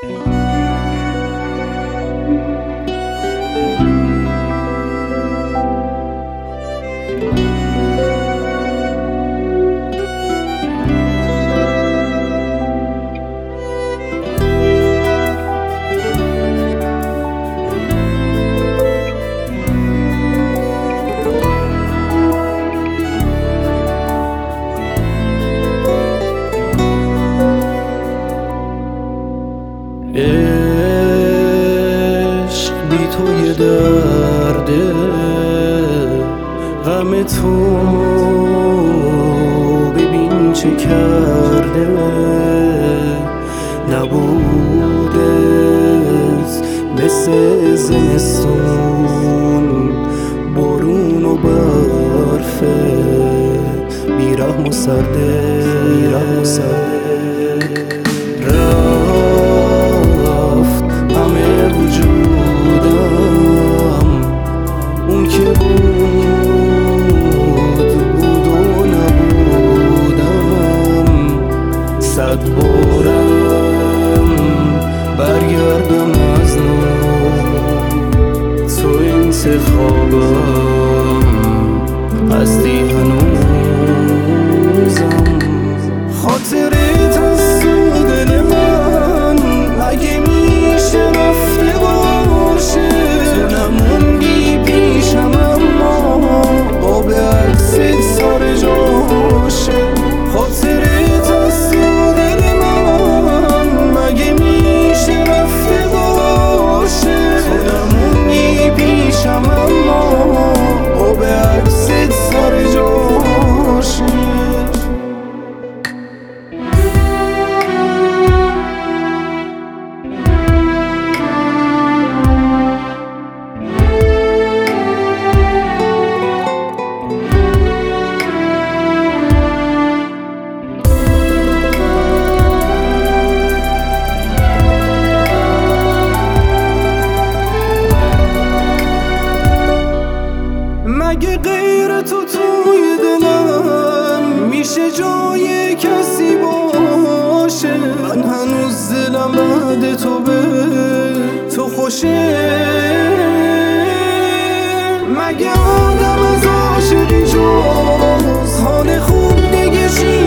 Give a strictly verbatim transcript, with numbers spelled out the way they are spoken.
عشق بی تو یه درده، غم تو ببین چه کرده. نبودت مثل زمستون، بارون و برف، بیرحم و سرده. رفت همه وجودم، اون که بود بود و نبودم. صد بارم برگردم از نو، تو انتخابم هستی هنوزم. خاطرت از تو دل من اگه میشه رفته باشه، تو نموندی پیشم اما آب عکست سر جاشه. خاطرت از تو دل من اگه میشه رفته باشه، تو نموندی پیشم اما آب عکست سر جاشه. مگه غیر تو توی دلم میشه جای کسی باشه؟ من هنوز دلم بعد تو به تو خوشه. مگه آدم از عاشقی جز حال خوب نگه چی